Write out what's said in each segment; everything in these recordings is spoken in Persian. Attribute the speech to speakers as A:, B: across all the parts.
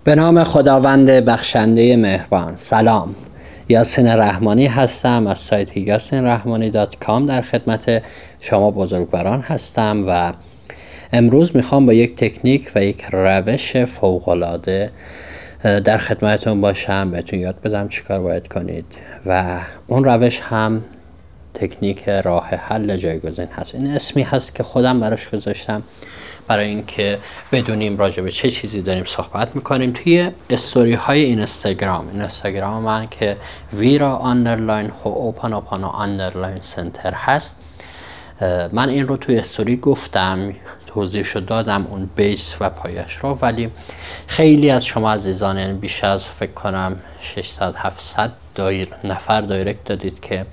A: به نام خداوند بخشنده مهربان. سلام، یاسین رحمانی هستم از سایت yasinrahmani.com. در خدمت شما بزرگواران هستم و امروز میخوام با یک تکنیک و یک روش فوق‌العاده در خدمتتون باشم، بهتون یاد بدم چیکار باید کنید و اون روش هم تکنیک راه حل جایگزین هست. این اسمی هست که خودم براش گذاشتم برای اینکه بدونیم راجع به چه چیزی داریم صحبت میکنیم. توی استوری های اینستاگرام من که ویرا آندرلاین هوپانوپانو آندرلاین سنتر هست، من این رو توی استوری گفتم، توضیحشو دادم، اون بیس و پایش رو، ولی خیلی از شما عزیزان، یعنی بیش از فکر کنم 600-700 نفر دایرکت دادید که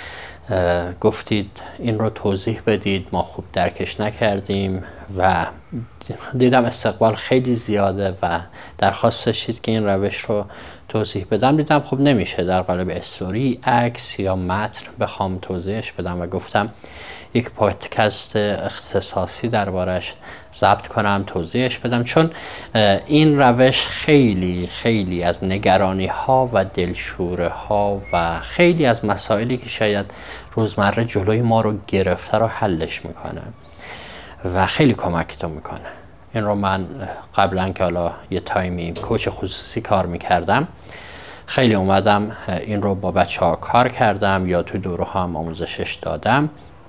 A: گفتید این رو توضیح بدید، ما خوب درکش نکردیم و دیدم استقبال خیلی زیاده و درخواست داشتید که این روش رو توضیح بدم. دیدم خب نمیشه در قالب استوری، عکس یا متن بخوام توضیحش بدم و گفتم یک پادکست اختصاصی دربارش ضبط کنم، توضیحش بدم، چون این روش خیلی از نگرانی ها و دلشوره ها و خیلی از مسائلی که شاید روزمره جلوی ما رو گرفته رو حلش میکنه و خیلی کمکتون میکنه. این رو من قبلا که حالا یه تایمی کوچ خصوصی کار میکردم، خیلی اومدم این رو با بچه ها کار کردم یا تو دوره ها هم آموزشش دادم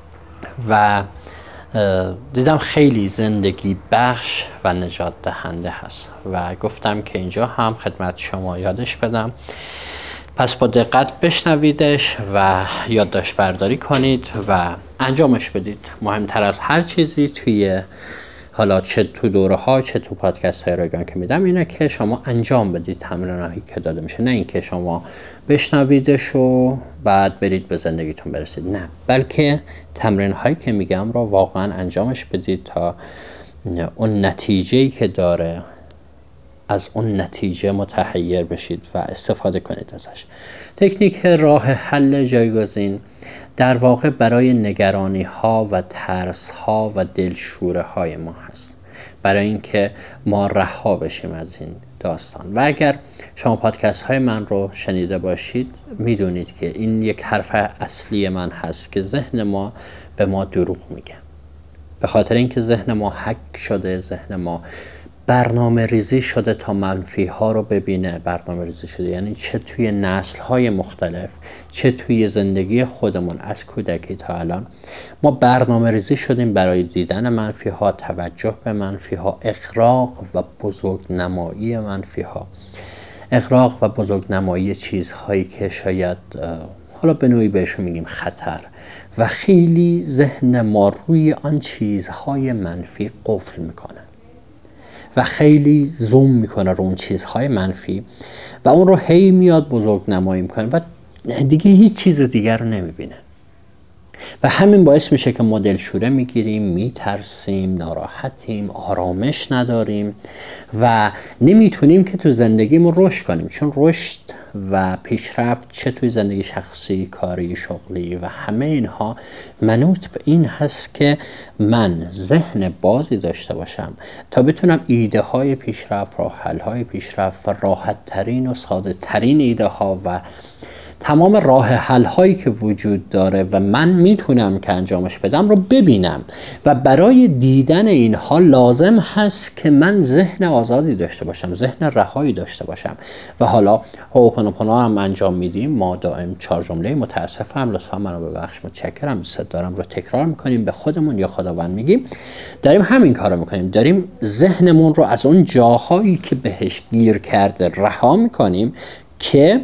A: و دیدم خیلی زندگی بخش و نجات دهنده هست و گفتم که اینجا هم خدمت شما یادش بدم. پس با دقت بشنویدش و یادداشت برداری کنید و انجامش بدید. مهمتر از هر چیزی توی حالا چه تو دوره ها چه تو پادکست های رایگان که میدم اینه که شما انجام بدید تمرینایی که داده میشه، نه اینکه شما بشنویدش و بعد برید به زندگیتون برسید، نه، بلکه تمرین هایی که میگم رو واقعا انجامش بدید تا اون نتیجه‌ای که داره از اون نتیجه متحیر بشید و استفاده کنید ازش. تکنیک راه حل جایگزین در واقع برای نگرانی ها و ترس ها و دلشوره های ما هست، برای اینکه ما رها بشیم از این داستان. و اگر شما پادکست های من رو شنیده باشید میدونید که این یک حرف اصلی من هست که ذهن ما به ما دروغ میگه، به خاطر اینکه ذهن ما هک شده، ذهن ما برنامه ریزی شده تا منفی ها رو ببینه. برنامه ریزی شده یعنی چه توی نسل های مختلف، چه توی زندگی خودمون از کودکی تا الان ما برنامه ریزی شدیم برای دیدن منفی ها، توجه به منفی ها، اغراق و بزرگ نمایی منفی ها، اغراق و بزرگ نمایی چیزهایی که شاید حالا به نوعی بهشون میگیم خطر، و خیلی ذهن ما روی آن چیزهای منفی قفل میکنه و خیلی زوم میکنه رو اون چیزهای منفی و اون رو هی میاد بزرگ نمایی میکنه و دیگه هیچ چیز دیگر رو نمیبینه و همین باعث میشه که ما دلشوره میگیریم، میترسیم، ناراحتیم، آرامش نداریم و نمیتونیم که تو زندگیمون رشد کنیم، چون رشد و پیشرفت چه توی زندگی شخصی، کاری، شغلی و همه اینها منوط به این هست که من ذهن بازی داشته باشم تا بتونم ایده های پیشرفت، راه حل های پیشرفت و راحت ترین و ساده ترین ایده ها و تمام راه حل هایی که وجود داره و من میتونم که انجامش بدم رو ببینم و برای دیدن اینها لازم هست که من ذهن آزادی داشته باشم، ذهن رهایی داشته باشم. و حالا هوپانوپانو هم انجام میدیم، ما دائم 4 جمله متاسفم، لطفا منو ببخش، متشکرم، دوست دارم رو تکرار میکنیم، به خودمون یا خداوند میگیم، داریم همین کارو میکنیم، داریم ذهنمون رو از اون جاهایی که بهش گیر کرده رها میکنیم که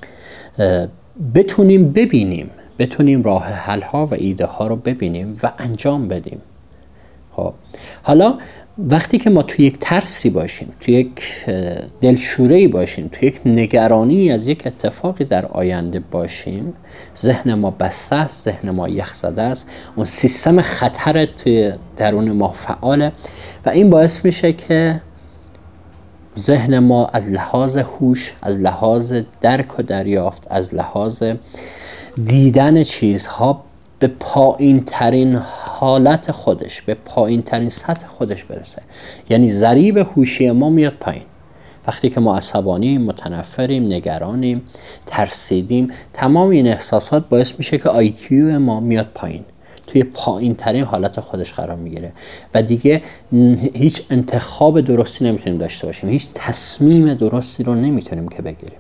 A: بتونیم ببینیم، بتونیم راه حل ها و ایده ها رو ببینیم و انجام بدیم. خب حالا وقتی که ما توی یک ترسی باشیم، توی یک دلشوره‌ای باشیم، توی یک نگرانی از یک اتفاقی در آینده باشیم، ذهن ما بسته است، ذهن ما یخ زده است، اون سیستم خطر توی درون ما فعاله و این باعث میشه که ذهن ما از لحاظ هوش، از لحاظ درک و دریافت، از لحاظ دیدن چیزها به پایین ترین حالت خودش، به پایین ترین سطح خودش برسه. یعنی ضریب هوشی ما میاد پایین وقتی که ما عصبانیم، متنفریم، نگرانیم، ترسیدیم، تمام این احساسات باعث میشه که IQ ما میاد پایین، توی پایین ترین حالت خودش قرار میگیره و دیگه هیچ انتخاب درستی نمیتونیم داشته باشیم، هیچ تصمیم درستی رو نمیتونیم که بگیریم.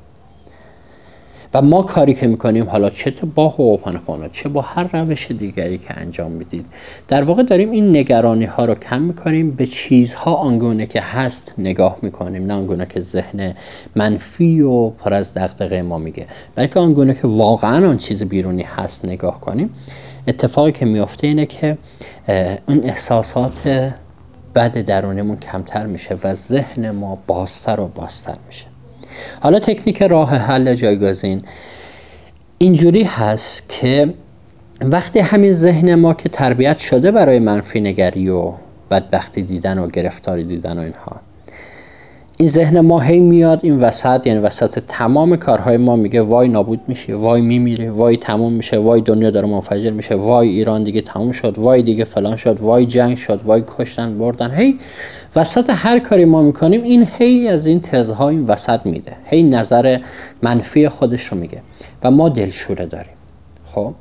A: و ما کاری که میکنیم، حالا چه با هوپانوپانو چه با هر روش دیگری که انجام میدید، در واقع داریم این نگرانی ها رو کم میکنیم، به چیزها آنگونه که هست نگاه میکنیم، نه آنگونه که ذهن منفی و پر از دغدغه ما میگه، بلکه آنگونه که واقعا آن چیز بیرونی هست نگاه کنیم. اتفاقی که میفته اینه که اون احساسات بد درونمون کمتر میشه و ذهن ما بازتر و بازتر میشه. حالا تکنیک راه حل جایگزین اینجوری هست که وقتی همین ذهن ما که تربیت شده برای منفی نگری و بدبختی دیدن و گرفتاری دیدن و اینها، این ذهن ما هی میاد این وسط، یعنی وسط تمام کارهای ما میگه وای نابود میشه، وای میمیره، وای تموم میشه، وای دنیا داره منفجر میشه، وای ایران دیگه تموم شد، وای دیگه فلان شد، وای جنگ شد، وای کشتن بردن. هی وسط هر کاری ما میکنیم این هی از این تزها این وسط میده، هی نظر منفی خودش رو میگه و ما دلشوره داریم. خب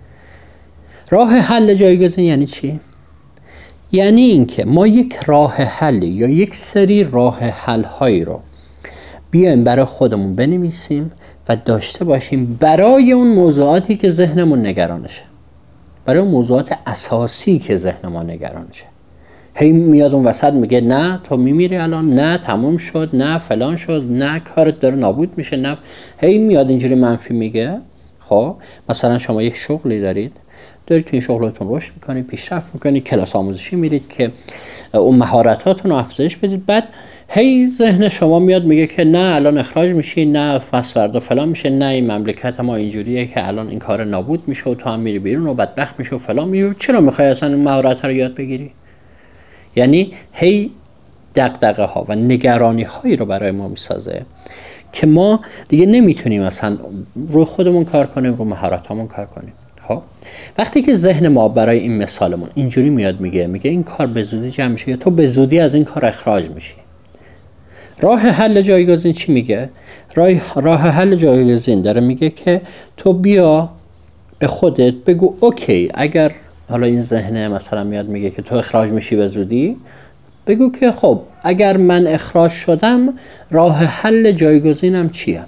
A: راه حل جایگزین یعنی چی؟ یعنی اینکه ما یک راه حل یا یک سری راه حل هایی رو بیایم برای خودمون بنویسیم و داشته باشیم برای اون موضوعاتی که ذهنمون نگرانشه، برای اون موضوعات اساسی که ذهن ما نگرانشه. هی میاد اون وسط میگه نه تو میمیری الان، نه تموم شد، نه فلان شد، نه کارت داره نابود میشه، نه. هی میاد اینجوری منفی میگه. خب مثلا شما یک شغلی دارید تو این شغلتون رشد میکنید، پیشرفت میکنید، کلاس آموزشی میرید که اون مهارتاتون رو افزایش بدید، بعد هی ذهن شما میاد میگه که نه الان اخراج میشی، نه پس فردا فلان میشه، نه این مملکت ما اینجوریه که الان این کار نابود میشه و تو هم میری بیرون و بدبخت میشه و فلان میشه. چرا میخوای اصلا این مهارت رو یاد بگیری؟ یعنی هی دغدغه ها و نگرانی هایی رو برای ما میسازه که ما دیگه نمیتونیم اصلا روی خودمون کار کنیم، روی مهارتامون کار کنیم. خب وقتی که ذهن ما برای این مثالمون اینجوری میاد میگه این کار به زودی جمع میشه یا تو به زودی از این کار اخراج میشی، راه حل جایگزین چی میگه؟ راه حل جایگزین داره میگه که تو بیا به خودت بگو اوکی، اگر حالا این ذهن مثلا میاد میگه که تو اخراج میشی به زودی، بگو که خب اگر من اخراج شدم راه حل جایگزینم چیه؟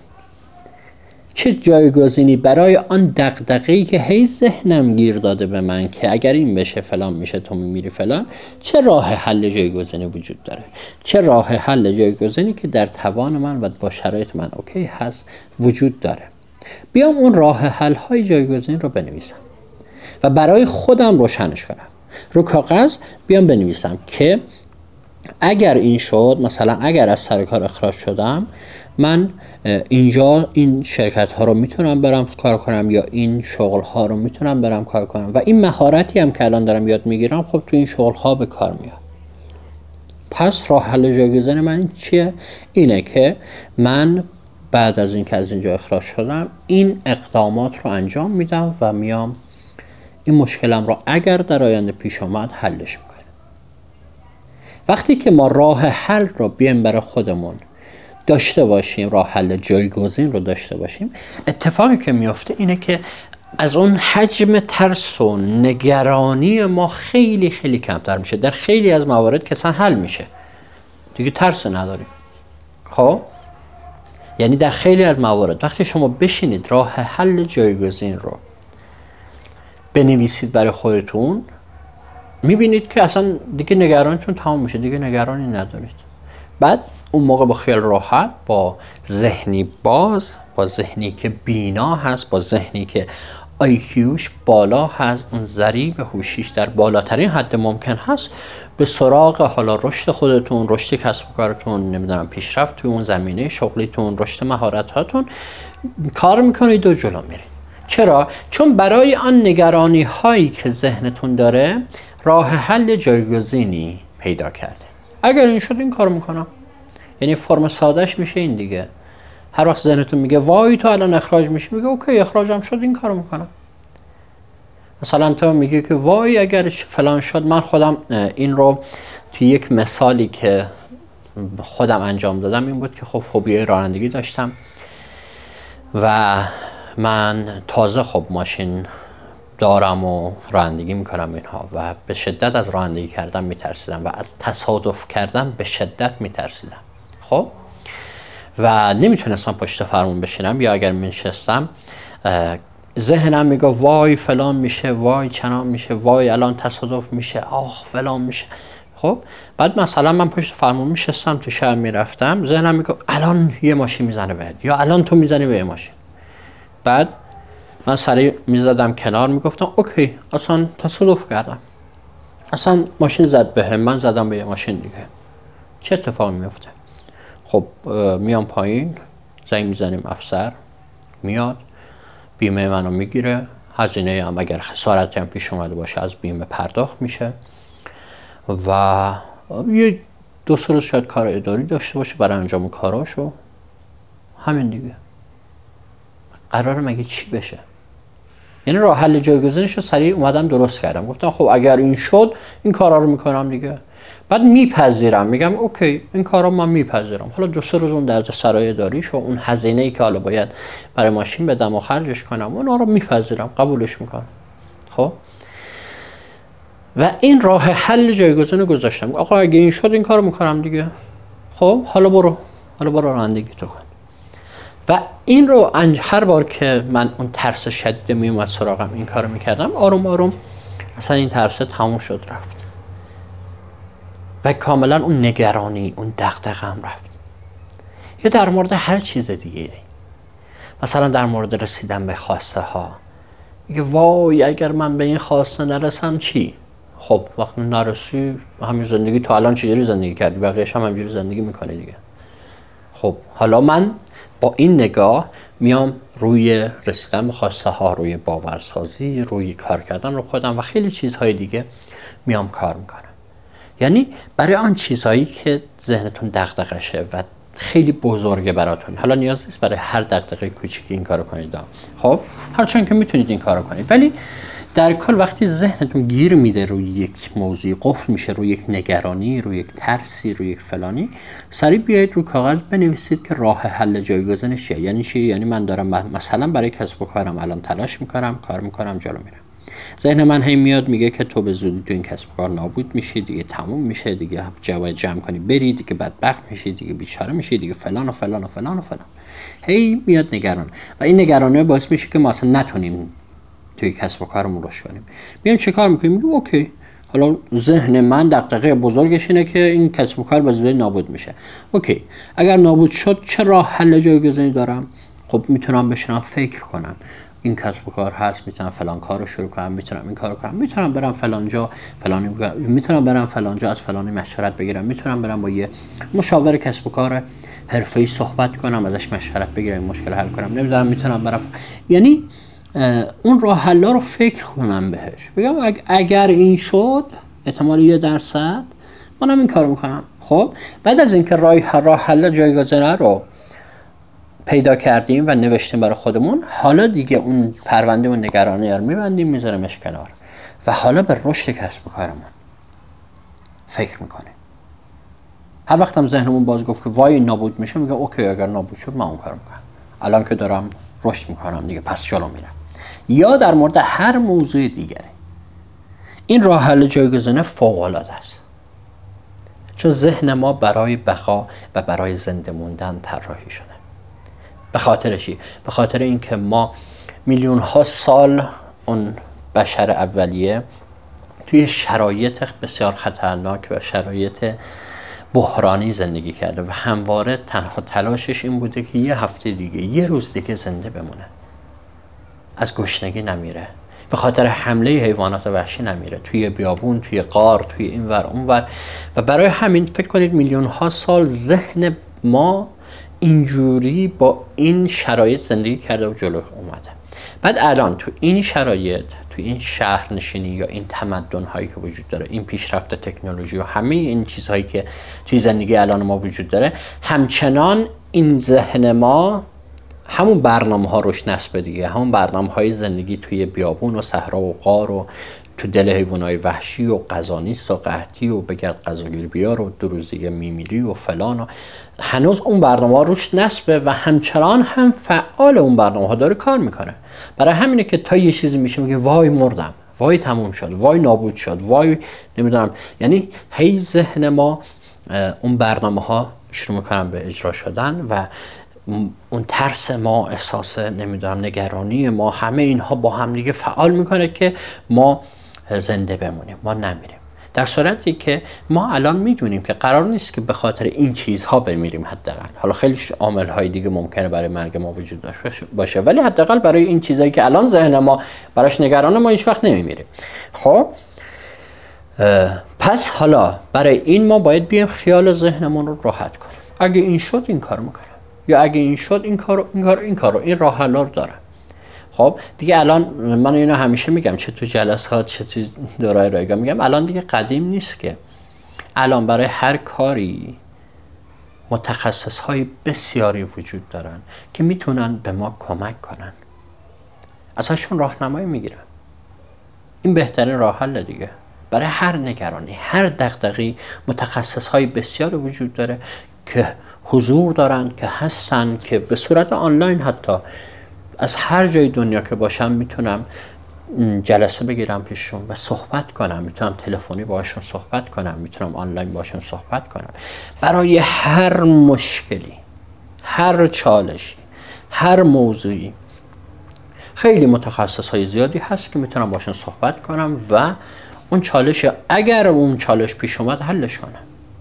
A: چه جایگزینی برای آن دغدغه‌ای که هی ذهنم گیر داده به من که اگر این بشه فلان میشه تو میمیری فلان، چه راه حل جایگزینی وجود داره؟ چه راه حل جایگزینی که در توان من و با شرایط من اوکی هست وجود داره؟ بیام اون راه حل های جایگزین رو بنویسم و برای خودم روشنش کنم. رو کاغذ بیام بنویسم که اگر این شد، مثلا اگر از سر کار اخراج شدم، من اینجا این شرکت ها رو میتونم برم کار کنم یا این شغل ها رو میتونم برم کار کنم و این مهارتی هم که الان دارم یاد میگیرم خب تو این شغل ها به کار میاد. پس راه حل جایگزین من چیه؟ اینه که من بعد از اینکه از اینجا اخراج شدم این اقدامات رو انجام میدم و میام این مشکلم رو اگر در آینده پیش اومد حلش میکنم. وقتی که ما راه حل رو بیایم برای خودمون داشته باشیم، راه حل جایگزین رو داشته باشیم، اتفاقی که میفته اینه که از اون حجم ترس و نگرانی ما خیلی خیلی کمتر میشه. در خیلی از موارد که اصلا حل میشه، دیگه ترس نداریم. خب یعنی در خیلی از موارد وقتی شما بشینید راه حل جایگزین رو بنویسید برای خودتون، میبینید که اصلا دیگه نگرانیتون تمام میشه، دیگه نگرانی ندارید. بعد اون موقع با خیال راحت، با ذهنی باز، با ذهنی که بینا هست، با ذهنی که IQش بالا هست، اون ضریب هوشیش در بالاترین حد ممکن هست، به سراغ حالا رشد خودتون، رشد کسب و کارتون، نمیدونم پیشرفت توی اون زمینه شغلیتون، رشد مهارتاتون کار میکنید و جلو میرید. چرا؟ چون برای آن نگرانی هایی که ذهنتون داره راه حل جایگزینی پیدا کرده. اگر این شد این کار میکنم، یعنی فرم سادهش میشه این دیگه. هر وقت ذهنتون میگه وای تو الان اخراج میشی، میگه اوکی اخراجم شد این کارو میکنم. مثلا تو میگه که وای اگر فلان شد، من خودم این رو توی یک مثالی که خودم انجام دادم این بود که خب فوبیای رانندگی داشتم و من تازه خب ماشین دارم و رانندگی میکنم اینها و به شدت از رانندگی کردن میترسیدم و از تصادف کردن به شدت میترسیدم. خب و نمیتونستم پشت فرمون بشینم، یا اگر میشستم ذهنم میگه وای فلان میشه، وای چنان میشه، وای الان تصادف میشه، آخ فلان میشه. خب بعد مثلا من پشت فرمون میشستم تو شهر میرفتم، ذهنم میگه الان یه ماشین میزنه بهت، یا الان تو میزنی به یه ماشین. بعد من سریع میزدم کنار، میگفتم اوکی اصلا تصادف کردم، اصلا ماشین زد بهم، من زدم به یه ماشین دیگه، چه اتفاقی میفته؟ خب میام پایین، زنگ میزنیم افسر، میاد بیمه منو میگیره، هزینه هم اگر خسارتی هم پیش اومده باشه از بیمه پرداخت میشه و یه 2 روز شاید کار اداری داشته باشه برای انجام کاراشو، همین دیگه. قراره مگه چی بشه؟ یعنی راه حل جایگزینش رو سریع اومدم درست کردم، گفتم خب اگر این شد این کارا رو میکنم دیگه. بعد میپذیرم، میگم اوکی این کارا من میپذیرم، حالا 2 روز اون درد سرای اداریش و اون هزینه‌ای که حالا باید برای ماشین بدم و خرجش کنم اونا رو میپذیرم، قبولش میکنم. خب و این راه حل جایگزین رو گذاشتم، آقا اگه این شد این کارو میکنم دیگه. خب حالا برو رانندگی تو کن. و این رو هر بار که من اون ترس شدید میومد سراغم این کارو میکردم، آروم آروم اصلا این ترس تموم شد رفت و کاملا اون نگرانی، اون دغدغه‌ام رفت. یا در مورد هر چیز دیگه، مثلا در مورد رسیدن به خواسته ها، میگه وای اگر من به این خواسته نرسم چی؟ خب وقتی نرسی همین زندگی تو الان چجوری زندگی کردی، بقیه‌اش هم همینجوری زندگی میکنی دیگه. خب حالا من با این نگاه میام روی رسیدن به خواسته ها، روی باورسازی، روی کار کردن رو خودم و خیلی چیزهای دیگه میام کار میکنم. یعنی برای آن چیزهایی که ذهنتون دغدغشه و خیلی بزرگه براتون، حالا نیاز نیست برای هر دغدغه کوچیکی این کارو کنید، خب هرچند که میتونید این کارو کنید، ولی در کل وقتی ذهنتون گیر میده روی یک موضوع، قفل میشه روی یک نگرانی، روی یک ترسی، روی یک فلانی، سریع بیایید رو کاغذ بنویسید که راه حل جایگزینش چیه. یعنی چی؟ یعنی من دارم مثلا برای کسب و کارم الان تلاش میکنم، کار میکنم، جلو میرم. ذهن من هی میاد میگه که تو به زودی تو این کسب و کار نابود میشی دیگه، تموم میشه دیگه، جواب جمع کنی بری دیگه، بدبخت میشی دیگه، بیچاره میشی دیگه، فلان و فلان و فلان و فلان. هی میاد نگران و این نگرانی باعث میشه که ما اصلا نتونیم توی کسب و کارمون رشد کنیم. میایم چه کار میکنیم؟ میگیم اوکی حالا ذهن من دغدغه بزرگش اینه که این کسب و کار به زودی نابود میشه. اوکی اگر نابود شد چه راه حل جایگزینی دارم؟ خب میتونم بشینم فکر کنم این کسب و کار هست، میتونم فلان کار رو شروع کنم، میتونم این کارو کنم، میتونم برم فلان جا میتونم برم فلان جا از فلانی مشورت بگیرم، میتونم برم با یه مشاور کسب و کار حرفه‌ای صحبت کنم، ازش مشورت بگیرم، مشکل حل کنم، نمیدونم میتونم برم یعنی اون راه حلا رو فکر کنم بهش، بگم اگر این شد احتمال 1% منم این کارو میکنم. خب بعد از اینکه راه حل جایگزینه رو پیدا کردیم و نوشتیم برای خودمون، حالا دیگه اون پرونده و نگرانی رو میبندیم، میذاریمش کنار و حالا به رشد کسب و کارمون فکر میکنیم. هر وقتم ذهنمون باز گفت که وای نابود میشه، میگه اوکی اگر نابود شد من اون کارو میکنم، الان که دارم رشد میکنم دیگه پس جلو میرم. یا در مورد هر موضوع دیگری این راه حل جایگزینه فوق العاده است، چون ذهن ما برای بقا و برای زنده موندن طراحی شده. به خاطر چی؟ به خاطر اینکه ما میلیون ها سال اون بشر اولیه توی شرایط بسیار خطرناک و شرایط بحرانی زندگی کرده و همواره تنها تلاشش این بوده که یه هفته دیگه، یه روز دیگه زنده بمونه، از گشنگی نمیره، به خاطر حمله حیوانات وحشی نمیره، توی بیابون، توی غار، توی اینور اونور. و برای همین فکر کنید میلیون ها سال ذهن ما اینجوری با این شرایط زندگی کرده و جلو اومده. بعد الان تو این شرایط، تو این شهرنشینی یا این تمدن هایی که وجود داره، این پیشرفت تکنولوژی و همه این چیزهایی که توی زندگی الان ما وجود داره، همچنان این ذهن ما همون برنامه ها روش نصب دیگه، همون برنامه های زندگی توی بیابون و صحرا و غار و تو دل حیوانای وحشی و غذا نیست و قحطی و بگرد غذاگیر بیار و 2 روز دیگه میمیری و فلان و هنوز اون برنامه روش نصبه و همچنان هم فعال اون برنامه ها داره کار میکنه. برای همینه که تا یه چیزی میشه میگه وای مردم، وای تموم شد، وای نابود شد، وای نمیدونم. یعنی هی ذهن ما اون برنامه ها شروع میکنن به اجرا شدن و اون ترس ما، احساس نمیدونم نگرانی ما، همه اینها با هم دیگه فعال میکنه که ما زنده بمونیم، ما نمیریم. در صورتی که ما الان میدونیم که قرار نیست که به خاطر این چیزها بمیریم حداقل. حالا خیلی عامل های دیگه ممکنه برای مرگ ما وجود داشته باشه، ولی حداقل برای این چیزایی که الان ذهن ما براش نگرانه ما هیچ وقت نمیمیریم. خب پس حالا برای این ما باید بیایم خیال ذهنمون رو راحت کنیم. اگه این شد این کارو میکنم، یا اگه این شد این کارو این راه حلا رو دارم. خب دیگه الان من اینو همیشه میگم، چه تو جلسات چه تو دورای رایگان میگم، الان دیگه قدیم نیست که الان برای هر کاری متخصص های بسیاری وجود دارن که میتونن به ما کمک کنن، ازشون راهنمایی میگیرن. این بهترین راه حل دیگه. برای هر نگرانی، هر دغدغه‌ای متخصص های بسیاری وجود داره که حضور دارن، که هستن، که به صورت آنلاین حتی از هر جای دنیا که باشم میتونم جلسه بگیرم پیششون و صحبت کنم، میتونم تلفنی باشون صحبت کنم، میتونم آنلاین باشون صحبت کنم. برای هر مشکلی، هر چالشی، هر موضوعی خیلی متخصص های زیادی هست که میتونم باشون صحبت کنم و اون چالش، اگر اون چالش پیش اومد، حلش کنم.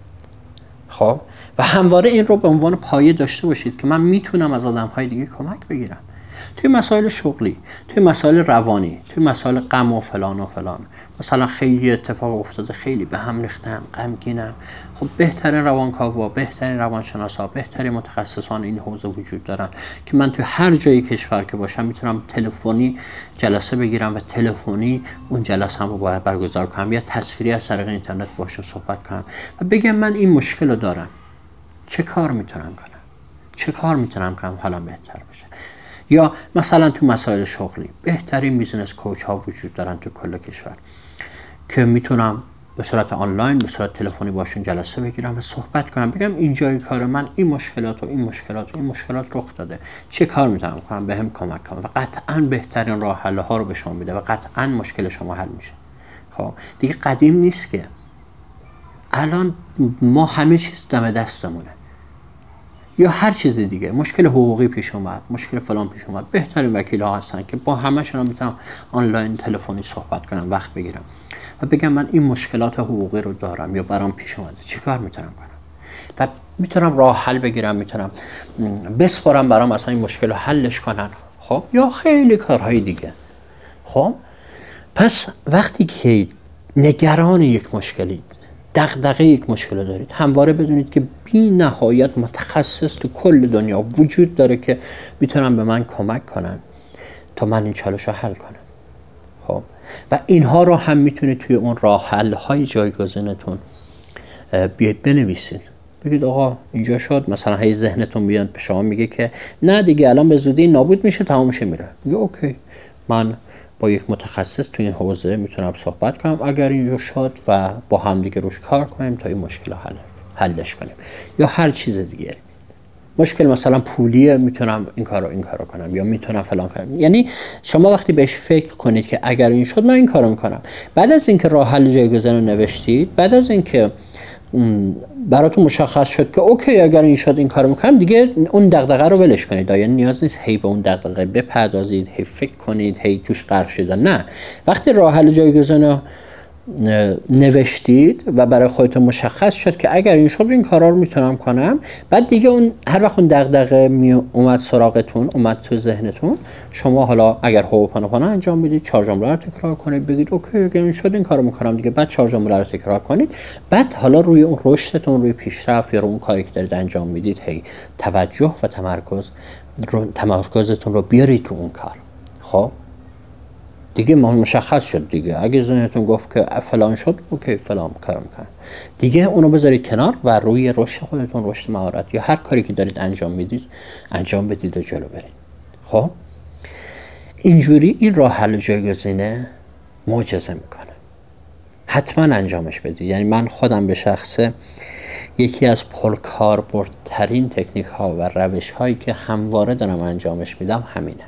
A: خب و همواره این رو به عنوان پایه داشته باشید که من میتونم از آدم‌های دیگه کمک بگیرم توی مسائل شغلی، توی مسائل روانی، توی مسائل غم و فلان و فلان. مثلا خیلی اتفاق افتاده، خیلی به هم ریختم، غمگینم. خب بهترین روانکاوا، بهترین روانشناسا، بهترین متخصصان این حوزه وجود دارن که من توی هر جای کشور که باشم میتونم تلفنی جلسه بگیرم و تلفنی اون جلسه رو باید برگزار کنم یا تصویری از طریق اینترنت باشون صحبت کنم و بگم من این مشکل رو دارم، چه کار میتونم کنم، چه کار میتونم کنم حالا بهتر بشه. یا مثلا تو مسائل شغلی بهترین بیزنس کوچ ها وجود دارن تو کل کشور که میتونم به صورت آنلاین، به صورت تلفنی باشون جلسه بگیرم و صحبت کنم، بگم اینجای کار من این مشکلات و این مشکلات و این مشکلات رخ داده، چه کار میتونم کنم، بهم کمک کنم و قطعا بهترین راه حل ها رو به شما میده و قطعا مشکل شما حل میشه. خب دیگه قدیم نیست که الان ما همه چیز دم دستمونه. یا هر چیز دیگه، مشکل حقوقی پیش اومد، مشکل فلان پیش اومد، بهترین وکیل ها هستن که با همشون میتونم آنلاین تلفنی صحبت کنم، وقت بگیرم و بگم من این مشکلات حقوقی رو دارم یا برام پیش اومده، چه کار میتونم کنم و میتونم راه حل بگیرم، میتونم بسپارم برام اصلا این مشکل رو حلش کنن. خب یا خیلی کارهای دیگه. خب پس وقتی که نگران یک مشکلی، دغدغه یک مشکل دارید، همواره بدونید که بی نهایت متخصص تو کل دنیا وجود داره که میتونن به من کمک کنن تا من این چالش رو حل کنم. خب و اینها رو هم میتونید توی اون راه حل های جایگزینتون بیاید بنویسید. بگید آقا اینجا شد، مثلا هی ذهنتون بیاد به شما میگه که نه دیگه الان به زودی نابود میشه، تمام میشه، میره. میگه اوکی، من با یک متخصص تو این حوزه میتونم صحبت کنم اگر اینجا شد و با هم دیگه روش کار کنیم تا این مشکل حلش کنیم. یا هر چیز دیگه، مشکل مثلا پولیه، میتونم این کارو کنم یا میتونم فلان کنم. یعنی شما وقتی بهش فکر کنید که اگر این شد من این کارو میکنم، بعد از اینکه راه حل جایگزین رو نوشتید، بعد از اینکه براتون مشخص شد که اوکی اگر این شد این کارو میکنم، دیگه اون دغدغه رو ولش کنید. یعنی نیاز نیست هی به اون دغدغه بپردازید، هی فکر کنید، هی توش غرق شید. نه، وقتی راه حل جایگزین رو نوشتید و برای خودتون مشخص شد که اگر این شد این کارا رو میتونم کنم، بعد دیگه اون هر وقت اون دغدغه اومد سراغتون، اومد تو ذهنتون، شما حالا اگر هوپانوپانا انجام میدید، 4 جمله رو تکرار کنید، بگید اوکی اگر این شد این کارو میکنم دیگه، بعد 4 جمله رو تکرار کنید، بعد حالا روی اون رشدتون، روی پیشرفت یا روی اون کاری که دارید انجام میدید هی توجه و تمرکزتون رو بیارید تو اون کار. خب دیگه مشخص شد دیگه، اگه ذهنتون گفت که فلان شد اوکی فلان کار میکنم، دیگه اونو بذارید کنار و روی رشد خودتون، رشد مهارت یا هر کاری که دارید انجام میدید انجام بدید و جلو برید. خب اینجوری این راه حل جایگزینه معجزه میکنه. حتما انجامش بدید. یعنی من خودم به شخصه یکی از پرکاربردترین تکنیک ها و روش هایی که همواره دارم انجامش میدم همینه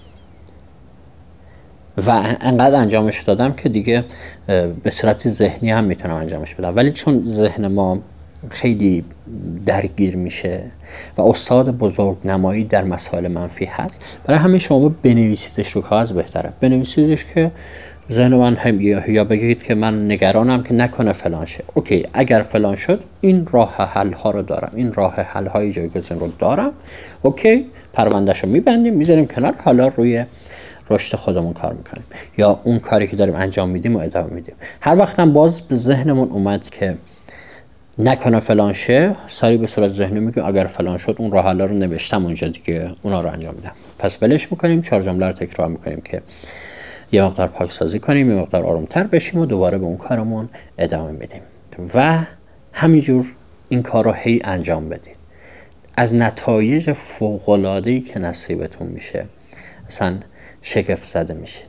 A: و انقدر انجامش دادم که دیگه به صورت ذهنی هم میتونم انجامش بدم. ولی چون ذهن ما خیلی درگیر میشه و استاد بزرگ نمایی در مسائل منفی هست، برای همین شما بنویسیدش رو کاغذ بهتره. بنویسیدش که ذهن من هم، یا بگید که من نگرانم که نکنه فلان شه. اوکی، اگر فلان شد این راه حل ها رو دارم، این راه حل های جایگزین رو دارم. اوکی، پروندهشو میبندیم، میذاریم کنار، حالا روی رشد خودمون کار میکنیم یا اون کاری که داریم انجام میدیم و ادامه میدیم. هر وقتم باز به ذهنمون اومد که نکنه فلان شه، سری به صورت ذهنی میگیم اگر فلان شد اون راه حلا رو نوشتم اونجا دیگه، اونا رو انجام میدم. پس ولش میکنیم، 4 جمله رو تکرار میکنیم که یه مقدار پاکسازی کنیم، یه مقدار آرومتر بشیم و دوباره به اون کارمون ادامه میدیم و همینجور این کار رو هی انجام بدید. از نتایج فوق‌العاده‌ای که نصیبتون میشه اصلا شگفت زده میشید.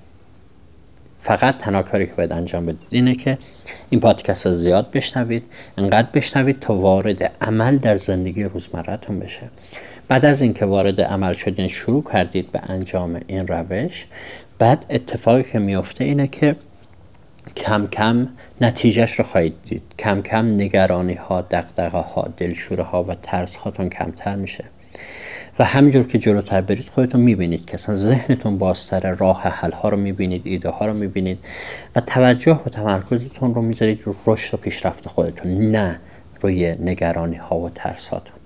A: فقط تنها کاری که باید انجام بدید اینه که این پادکست رو زیاد بشنوید، انقدر بشنوید تا وارد عمل در زندگی روزمره‌تون بشه. بعد از اینکه وارد عمل شدین، شروع کردید به انجام این روش، بعد اتفاقی که میفته اینه که کم کم نتیجهش رو خواهید دید. کم کم نگرانی ها، دغدغه ها، دلشوره ها و ترس هاتون کمتر میشه و همینجور که جلوتر برید خودتون میبینید که اصلا ذهنتون بازتره، راه حل ها رو میبینید، ایده ها رو میبینید و توجه و تمرکزتون رو میذارید رو رشد و پیشرفت خودتون، نه روی نگرانی ها و ترس هاتون.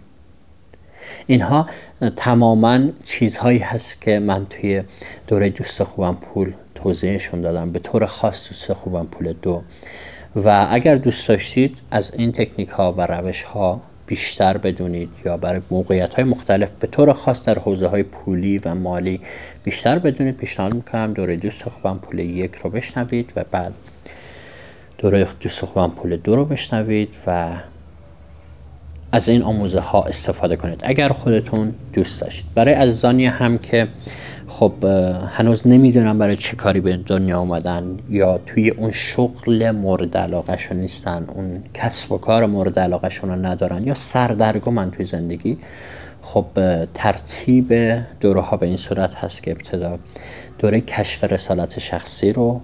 A: اینها تماما چیزهایی هست که من توی دوره دوست خوبم پول توضیحشون دادم، به طور خاص دوست خوبم پول 2. و اگر دوست داشتید از این تکنیک ها و روش ها بیشتر بدونید یا برای موقعیت های مختلف به طور خاص در حوزه های پولی و مالی بیشتر بدونید، پیشنهاد میکنم دوره دوست خوبم پول 1 رو بشنوید و بعد دوره دوست خوبم پول 2 رو بشنوید و از این آموزه ها استفاده کنید اگر خودتون دوست داشتید. برای عزیزانی هم که خب هنوز نمیدونن برای چه کاری به دنیا اومدن یا توی اون شغل مورد علاقه شون نیستن، اون کسب و کار مورد علاقه شون رو ندارن یا سردرگمن توی زندگی، خب ترتیب دوره ها به این صورت هست که ابتدا دوره کشف رسالت شخصی رو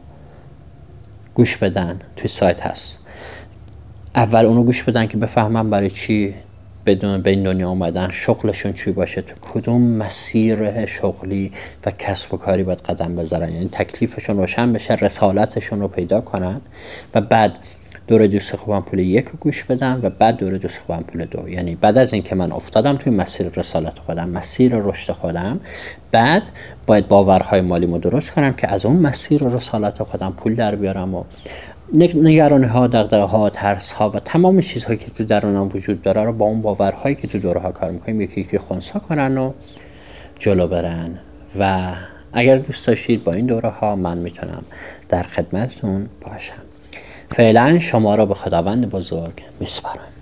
A: گوش بدن، توی سایت هست. اول اونو گوش بدن که بفهمن برای چی بدون به این دنیا اومدن، شغلشون چی باشه، تو کدوم مسیر شغلی و کسب و کاری باید قدم بذارن، یعنی تکلیفشون روشن بشه، رسالتشون رو پیدا کنن و بعد دوره دوست خوبم پول 1 رو گوش بدن و بعد دوره دوست خوبم پول 2. یعنی بعد از این که من افتادم توی مسیر رسالت خودم، مسیر رشد خودم، بعد باید باورهای مالیمو درست کنم که از اون مسیر رسالت خودم پول در بیارم و نگرانی ها، دغدغه ها، ترس ها و تمام چیزهایی که تو درونم وجود داره رو با اون باورهایی که تو دوره ها کار میکنیم یکی یکی خنثی کنن و جلو برن. و اگر دوست داشتید با این دوره ها من میتونم در خدمتتون باشم. فعلا شما را به خداوند بزرگ میسپارم.